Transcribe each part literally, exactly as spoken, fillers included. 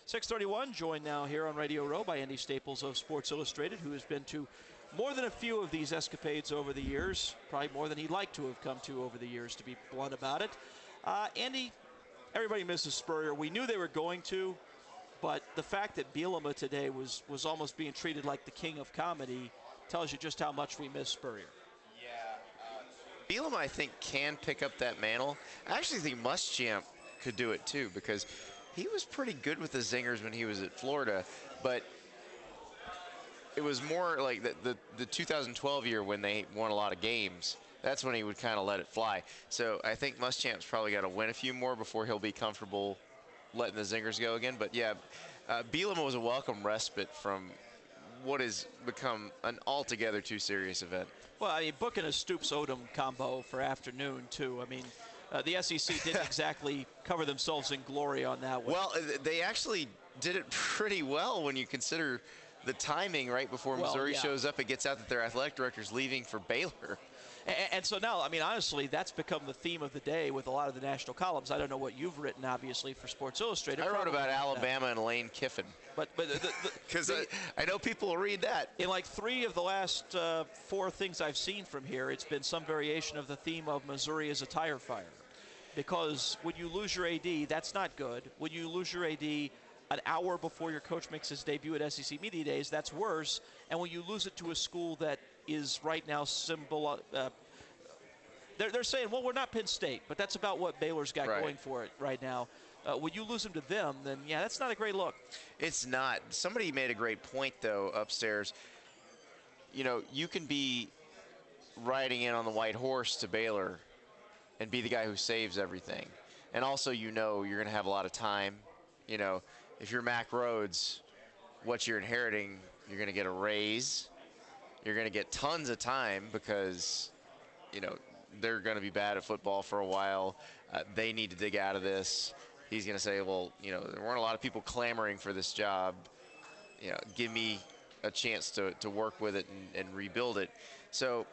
six thirty-one, joined now here on Radio Row by Andy Staples of Sports Illustrated, who has been to more than a few of these escapades over the years, probably more than he'd like to have come to over the years, to be blunt about it. Uh, Andy, everybody misses Spurrier. We knew they were going to, but the fact that Bielema today was, was almost being treated like the king of comedy tells you just how much we miss Spurrier. Yeah. Uh, Bielema, I think, can pick up that mantle. I actually think Muschamp could do it too, because he was pretty good with the zingers when he was at Florida, but it was more like the, the, the two thousand twelve year when they won a lot of games. That's when he would kind of let it fly. So I think Muschamp's probably got to win a few more before he'll be comfortable letting the zingers go again. But yeah, uh, Bielema was a welcome respite from what has become an altogether too serious event. Well, I mean, booking a Stoops-Odom combo for afternoon, too. I mean, uh, the S E C didn't exactly cover themselves in glory on that one. Well, they actually did it pretty well when you consider the timing right before well, Missouri yeah. shows up. It gets out that their athletic director's leaving for Baylor. And, and so now, I mean, honestly, that's become the theme of the day with a lot of the national columns. I don't know what you've written, obviously, for Sports Illustrated. I wrote about Alabama that. and Lane Kiffin. But because I, I know people will read that. In like three of the last uh, four things I've seen from here, it's been some variation of the theme of Missouri is a tire fire. Because when you lose your A D, that's not good. When you lose your A D an hour before your coach makes his debut at S E C Media Days, that's worse. And when you lose it to a school that is right now symbol, uh, they're, they're saying, well, we're not Penn State, but that's about what Baylor's got right. going for it right now. Uh, when you lose them to them, then, yeah, that's not a great look. It's not. Somebody made a great point, though, upstairs. You know, you can be riding in on the white horse to Baylor and be the guy who saves everything. And also, you know, you're going to have a lot of time. You know, if you're Mack Rhodes, what you're inheriting, you're going to get a raise. You're going to get tons of time because, you know, they're going to be bad at football for a while. Uh, they need to dig out of this. He's going to say, well, you know, there weren't a lot of people clamoring for this job. You know, give me a chance to, to work with it and, and rebuild it. So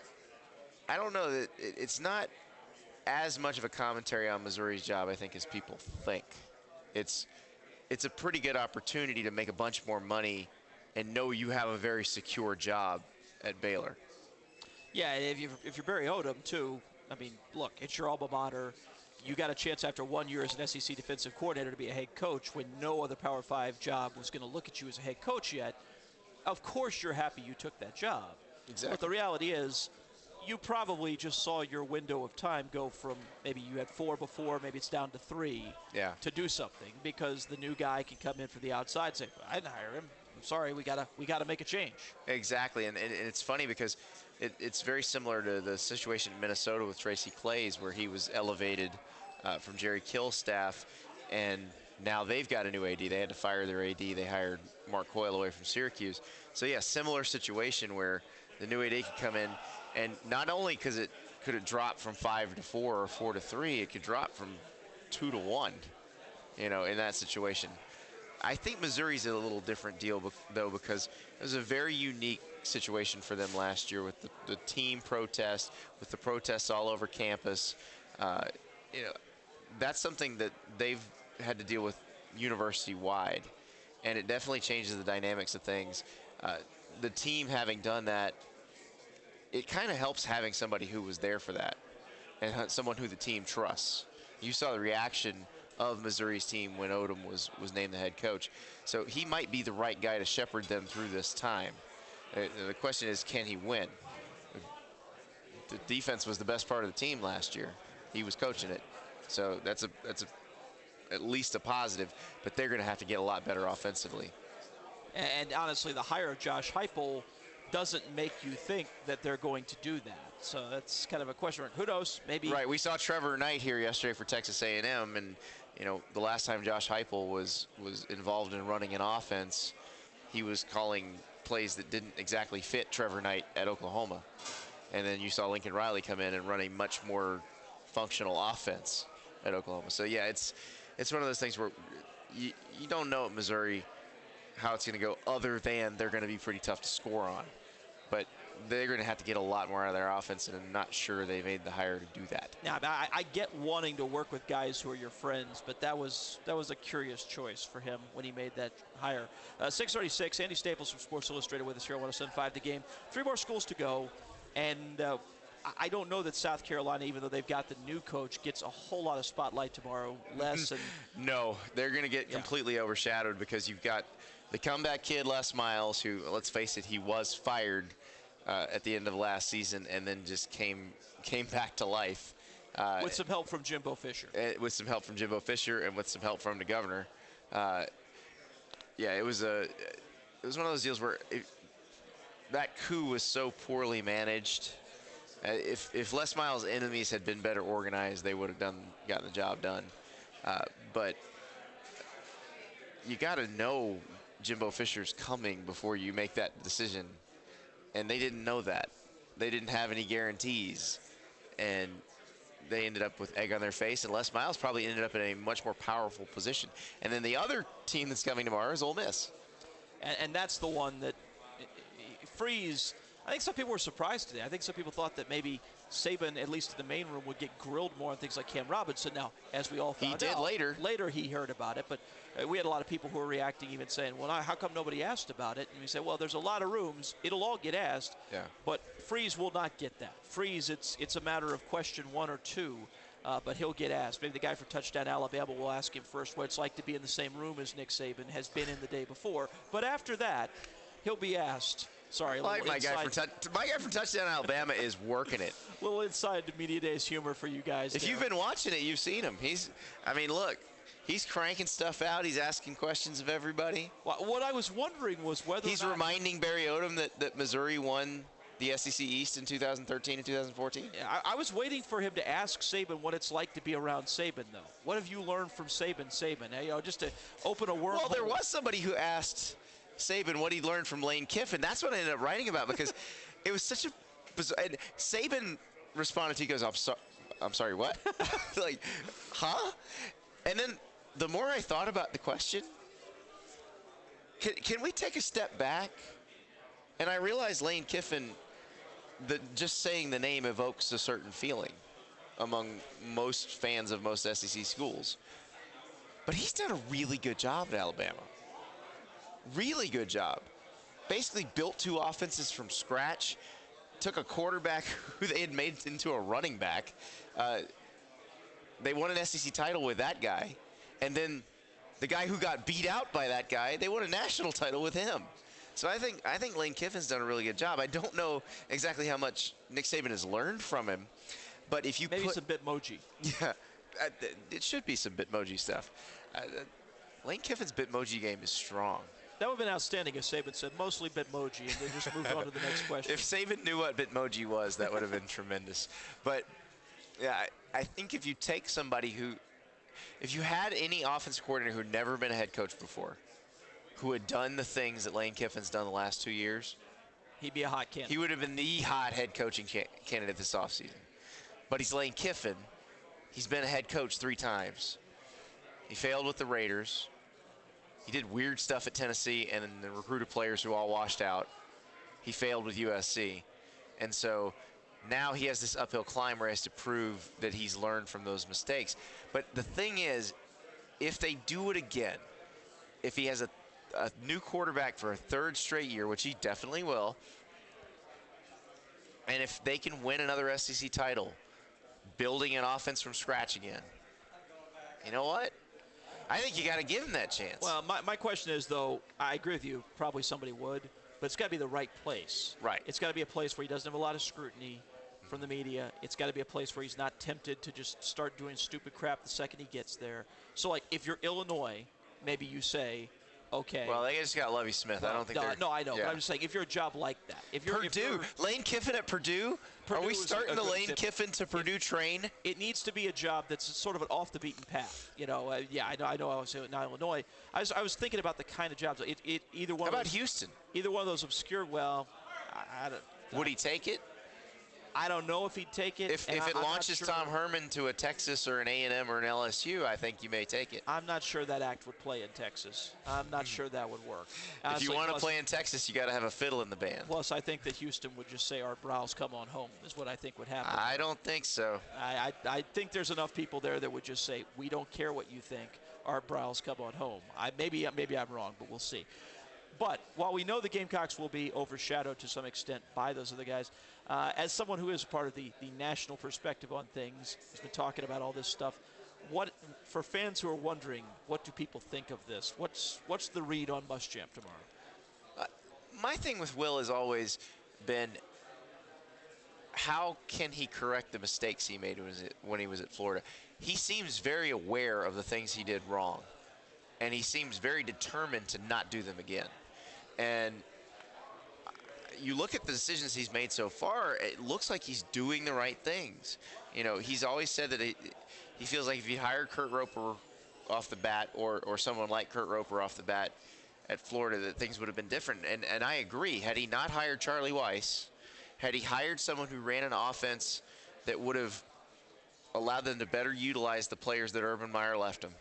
I don't know that it, it's not as much of a commentary on Missouri's job, I think, as people think. It's it's a pretty good opportunity to make a bunch more money and know you have a very secure job at Baylor. Yeah, if you're, if you're Barry Odom, too, I mean, look, it's your alma mater. You got a chance after one year as an S E C defensive coordinator to be a head coach when no other Power Five job was going to look at you as a head coach yet. Of course you're happy you took that job. Exactly. But the reality is you probably just saw your window of time go from maybe you had four before, maybe it's down to three yeah. to do something because the new guy can come in from the outside and say, I didn't hire him. I'm sorry, we gotta we gotta make a change. Exactly, and, and it's funny because it, it's very similar to the situation in Minnesota with Tracy Claeys, where he was elevated uh, from Jerry Kill's staff, and now they've got a new A D. They had to fire their A D. They hired Mark Coyle away from Syracuse. So yeah, similar situation where the new A D could come in, and not only because it could it drop from five to four or four to three, it could drop from two to one. You know, in that situation. I think Missouri's a little different deal, though, because it was a very unique situation for them last year with the, the team protest, with the protests all over campus. Uh, you know, that's something that they've had to deal with university-wide, and it definitely changes the dynamics of things. Uh, the team having done that, it kind of helps having somebody who was there for that and someone who the team trusts. You saw the reaction of Missouri's team when Odom was, was named the head coach. So he might be the right guy to shepherd them through this time. Uh, the question is, can he win? The defense was the best part of the team last year. He was coaching it. So that's a that's a, at least a positive, but they're going to have to get a lot better offensively. And honestly, the hire of Josh Heupel doesn't make you think that they're going to do that. So that's kind of a question. Who knows? Maybe. Right. We saw Trevor Knight here yesterday for Texas A and M, and you know the last time Josh Heupel was was involved in running an offense, he was calling plays that didn't exactly fit Trevor Knight at Oklahoma, and then you saw Lincoln Riley come in and run a much more functional offense at Oklahoma. So yeah, it's it's one of those things where you you don't know at Missouri how it's going to go, other than they're going to be pretty tough to score on. But they're going to have to get a lot more out of their offense, and I'm not sure they made the hire to do that. Now, I, I get wanting to work with guys who are your friends, but that was that was a curious choice for him when he made that hire. Uh, six thirty-six, Andy Staples from Sports Illustrated with us here on one oh seven point five The Game. Three more schools to go, and uh, I don't know that South Carolina, even though they've got the new coach, gets a whole lot of spotlight tomorrow. Les and no, they're going to get yeah. completely overshadowed because you've got the comeback kid Les Miles, who, let's face it, he was fired uh, at the end of last season and then just came came back to life. Uh, with some help from Jimbo Fisher. Uh, with some help from Jimbo Fisher and with some help from the governor. Uh, yeah, it was a it was one of those deals where it, that coup was so poorly managed. Uh, if if Les Miles' enemies had been better organized, they would have done gotten the job done. Uh, but you got to know Jimbo Fisher's coming before you make that decision, and they didn't know that. They didn't have any guarantees, and they ended up with egg on their face, and Les Miles probably ended up in a much more powerful position. And then the other team that's coming tomorrow is Ole Miss. And, and that's the one that Freeze, I think some people were surprised today. I think some people thought that maybe Saban, at least in the main room, would get grilled more on things like Cam Robinson. Now, as we all found he did out, later. Later he heard about it, but uh, we had a lot of people who were reacting, even saying, well, how come nobody asked about it? And we said, well, there's a lot of rooms. It'll all get asked. Yeah. But Freeze will not get that. Freeze, it's it's a matter of question one or two, uh, but he'll get asked. Maybe the guy from Touchdown Alabama will ask him first what it's like to be in the same room as Nick Saban has been in the day before. But after that, he'll be asked. Sorry, like my guy, from tu- my guy from Touchdown Alabama is working it. A little inside the Media Days humor for you guys. If there. you've been watching it, you've seen him. He's, I mean, look, he's cranking stuff out. He's asking questions of everybody. Well, what I was wondering was whether he's or not reminding Barry Odom that, that Missouri won the S E C East in two thousand thirteen and two thousand fourteen. I, I was waiting for him to ask Saban what it's like to be around Saban, though. What have you learned from Saban, Saban? You know, just to open a wormhole. Well, there was somebody who asked Saban what he learned from Lane Kiffin. That's what I ended up writing about because it was such a bizarre. And Saban responded to, he goes, I'm, so, I'm sorry, what? Like, huh? And then the more I thought about the question, can, can we take a step back? And I realized Lane Kiffin, the, just saying the name evokes a certain feeling among most fans of most S E C schools. But he's done a really good job at Alabama. Really good job. Basically built two offenses from scratch. Took a quarterback who they had made into a running back. Uh, they won an S E C title with that guy. And then the guy who got beat out by that guy, they won a national title with him. So I think I think Lane Kiffin's done a really good job. I don't know exactly how much Nick Saban has learned from him, but if you maybe put, some Bitmoji. Yeah, uh, it should be some Bitmoji stuff. Uh, Lane Kiffin's Bitmoji game is strong. That would have been outstanding if Saban said mostly Bitmoji and then just moved on to the next question. If Saban knew what Bitmoji was, that would have been tremendous. But yeah, I, I think if you take somebody who, if you had any offensive coordinator who'd never been a head coach before, who had done the things that Lane Kiffin's done the last two years, he'd be a hot candidate. He would have been the hot head coaching ca- candidate this offseason. But he's Lane Kiffin. He's been a head coach three times. He failed with the Raiders. He did weird stuff at Tennessee and then recruited players who all washed out. He failed with U S C. And so now he has this uphill climb where he has to prove that he's learned from those mistakes. But the thing is, if they do it again, if he has a a new quarterback for a third straight year, which he definitely will, and if they can win another S E C title, building an offense from scratch again, you know what? I think you got to give him that chance. Well, my, my question is, though, I agree with you, probably somebody would, but it's got to be the right place. Right. It's got to be a place where he doesn't have a lot of scrutiny from the media. It's got to be a place where he's not tempted to just start doing stupid crap the second he gets there. So, like, if you're Illinois, maybe you say, okay. Well, they just got Lovie Smith. Well, I don't think no, they're... no, I know. Yeah. But I'm just saying, if you're a job like that. If you're Purdue. If you're, Lane Kiffin at Purdue? Purdue Are we is a- starting a the good Lane tip. Kiffin to Purdue train? It needs to be a job that's sort of an off the beaten path. You know, uh, yeah, I know. I know. I was in Illinois. I was, I was thinking about the kind of jobs. It, it either one. How of about those, Houston? Either one of those obscure. Well, I, I don't. Would he take it? I don't know if he'd take it. If, and if I- it I'm not launches sure- Tom Herman to a Texas or an A and M or an L S U, I think you may take it. I'm not sure that act would play in Texas. I'm not sure that would work. If Honestly, you want to plus- play in Texas, you got to have a fiddle in the band. Plus, I think that Houston would just say, "Art Briles, come on home," is what I think would happen. I don't think so. I, I, I think there's enough people there that would just say, "We don't care what you think. Art Briles, come on home." I, maybe, maybe I'm wrong, but we'll see. But while we know the Gamecocks will be overshadowed to some extent by those other guys, uh, as someone who is part of the, the national perspective on things, has been talking about all this stuff, what for fans who are wondering, what do people think of this? What's what's the read on Muschamp tomorrow? Uh, my thing with Will has always been, how can he correct the mistakes he made when he was at, when he was at Florida? He seems very aware of the things he did wrong, and he seems very determined to not do them again. And you look at the decisions he's made so far, it looks like he's doing the right things. You know, he's always said that he, he feels like if he hired Kurt Roper off the bat, or, or someone like Kurt Roper off the bat at Florida, that things would have been different. And, and I agree. Had he not hired Charlie Weiss, had he hired someone who ran an offense that would have allowed them to better utilize the players that Urban Meyer left him,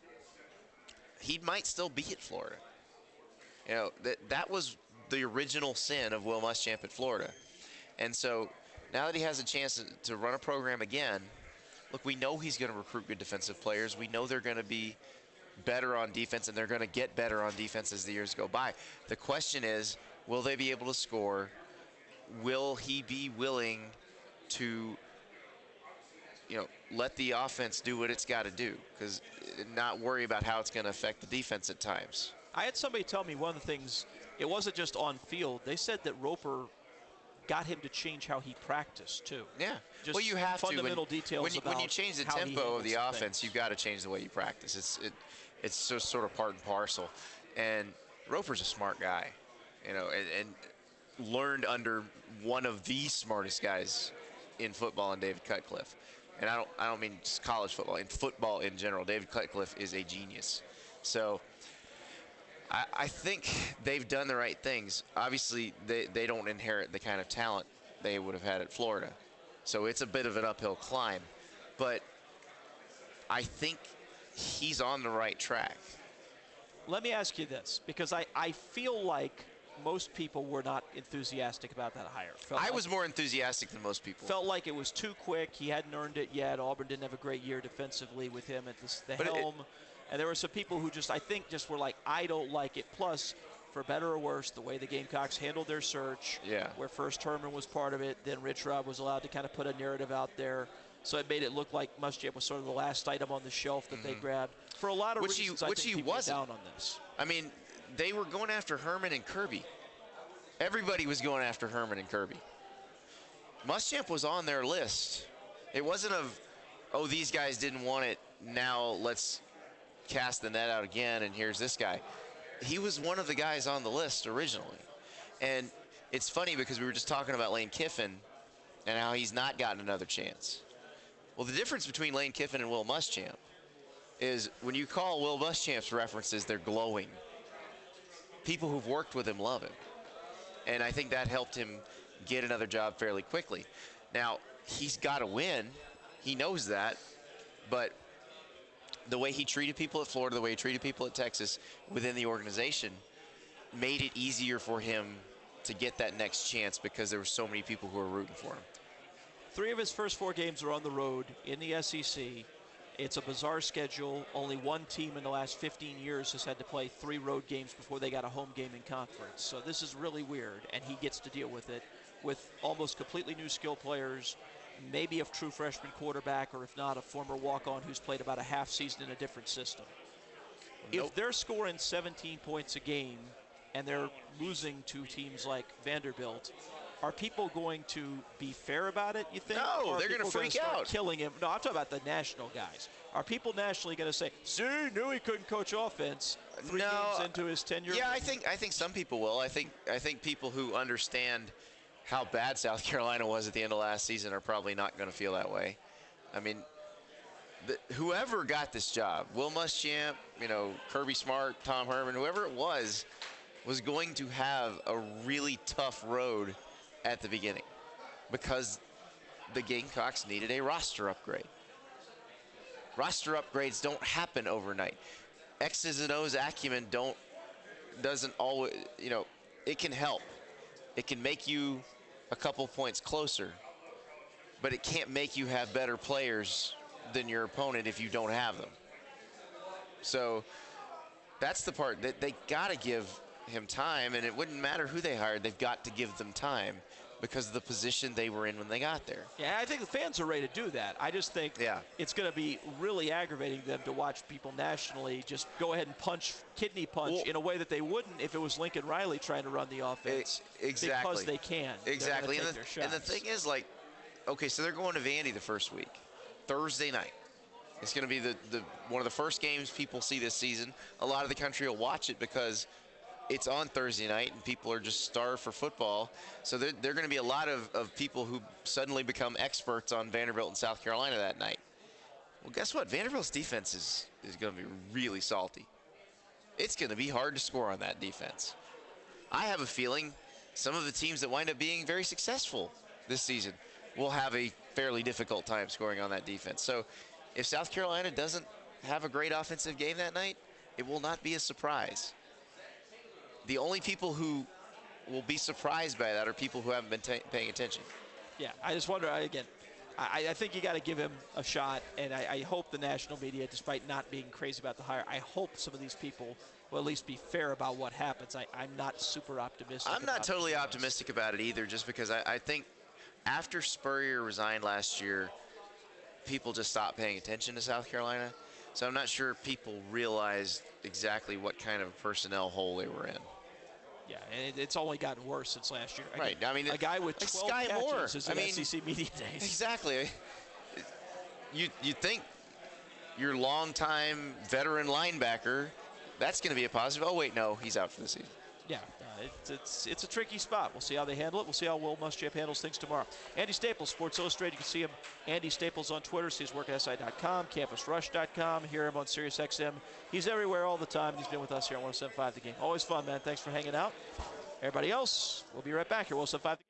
he might still be at Florida. You know, that that was the original sin of Will Muschamp at Florida. And so now that he has a chance to, to run a program again, look, we know he's going to recruit good defensive players. We know they're going to be better on defense, and they're going to get better on defense as the years go by. The question is, will they be able to score? Will he be willing to, you know, let the offense do what it's got to do, because not worry about how it's going to affect the defense at times. I had somebody tell me one of the things, it wasn't just on field. They said that Roper got him to change how he practiced, too. Yeah. Just well, you have fundamental to. When, details when you, about when you change the how he tempo of the handles offense, things. you've got to change the way you practice. It's it, it's just sort of part and parcel. And Roper's a smart guy, you know, and, and learned under one of the smartest guys in football, in David Cutcliffe. And I don't I don't mean just college football, in football in general. David Cutcliffe is a genius. So I, I think they've done the right things. Obviously, they, they don't inherit the kind of talent they would have had at Florida. So it's a bit of an uphill climb. But I think he's on the right track. Let me ask you this, because I, I feel like most people were not enthusiastic about that hire. Felt I like, was more enthusiastic than most people. Felt like it was too quick. He hadn't earned it yet. Auburn didn't have a great year defensively with him at this, the But it- helm. And there were some people who just, I think, just were like, I don't like it. Plus, for better or worse, the way the Gamecocks handled their search, Yeah. where first Herman was part of it, then Rich Rod was allowed to kind of put a narrative out there. So it made it look like Muschamp was sort of the last item on the shelf that they grabbed. For a lot of Which he- reasons, I which think he people were wasn't. down on this. I mean, they were going after Herman and Kirby. Everybody was going after Herman and Kirby. Muschamp was on their list. It wasn't of, oh, these guys didn't want it, now let's cast the net out again, and here's this guy. He was one of the guys on the list originally. And it's funny because we were just talking about Lane Kiffin and how he's not gotten another chance. Well, the difference between Lane Kiffin and Will Muschamp is when you call Will Muschamp's references, they're glowing. People who've worked with him love him. And I think that helped him get another job fairly quickly. Now, he's got to win. He knows that. But the way he treated people at Florida, the way he treated people at Texas within the organization made it easier for him to get that next chance because there were so many people who were rooting for him. Three of his first four games are on the road in the S E C. It's a bizarre schedule. Only one team in the last fifteen years has had to play three road games before they got a home game in conference. So this is really weird, and he gets to deal with it with almost completely new skill players, maybe a true freshman quarterback, or if not, a former walk-on who's played about a half season in a different system. Nope. If they're scoring seventeen points a game and they're losing to teams like Vanderbilt, are people going to be fair about it, you think? No, Or are they're gonna people freak start out. killing him? No, I'm talking about the national guys. Are people nationally going to say, see, knew he couldn't coach offense three No, games into his tenure? Yeah, I think I think some people will. I think I think people who understand how bad South Carolina was at the end of last season are probably not going to feel that way. I mean, the, whoever got this job, Will Muschamp, you know, Kirby Smart, Tom Herman, whoever it was, was going to have a really tough road at the beginning because the Gamecocks needed a roster upgrade. Roster upgrades don't happen overnight. X's and O's acumen don't doesn't always, you know, it can help. It can make you a couple points closer, but it can't make you have better players than your opponent if you don't have them. So that's the part that they got to give him time, and it wouldn't matter who they hired. They've got to give them time because of the position they were in when they got there. Yeah, I think the fans are ready to do that. I just think yeah. it's going to be really aggravating them to watch people nationally just go ahead and punch, kidney punch well, in a way that they wouldn't if it was Lincoln Riley trying to run the offense. Exactly. Because they can. Exactly. And the, and the thing is, like, okay, so they're going to Vandy the first week, Thursday night. It's going to be the, the one of the first games people see this season. A lot of the country will watch it because it's on Thursday night and people are just starved for football. So there, there are going to be a lot of, of people who suddenly become experts on Vanderbilt and South Carolina that night. Well, guess what? Vanderbilt's defense is, is going to be really salty. It's going to be hard to score on that defense. I have a feeling some of the teams that wind up being very successful this season will have a fairly difficult time scoring on that defense. So if South Carolina doesn't have a great offensive game that night, it will not be a surprise. The only people who will be surprised by that are people who haven't been paying attention. Yeah, I just wonder, again, I, I think you got to give him a shot, and I, I hope the national media, despite not being crazy about the hire, I hope some of these people will at least be fair about what happens. I, I'm not super optimistic. I'm not totally optimistic about it either, just because I, I think after Spurrier resigned last year, people just stopped paying attention to South Carolina. So I'm not sure people realized exactly what kind of personnel hole they were in. Yeah, and it, it's only gotten worse since last year. Right. I mean, a guy with like twelve Sky catches Moore. is I in mean, S E C media days. Exactly. You you think your longtime veteran linebacker, that's going to be a positive. Oh wait, no, he's out for the season. Yeah, uh, it's, it's it's a tricky spot. We'll see how they handle it. We'll see how Will Muschamp handles things tomorrow. Andy Staples, Sports Illustrated. You can see him, Andy Staples, on Twitter. See his work at S I dot com, campus rush dot com. Hear him on Sirius X M. He's everywhere all the time. He's been with us here on one oh seven point five The Game. Always fun, man. Thanks for hanging out. Everybody else, we'll be right back here. one oh seven point five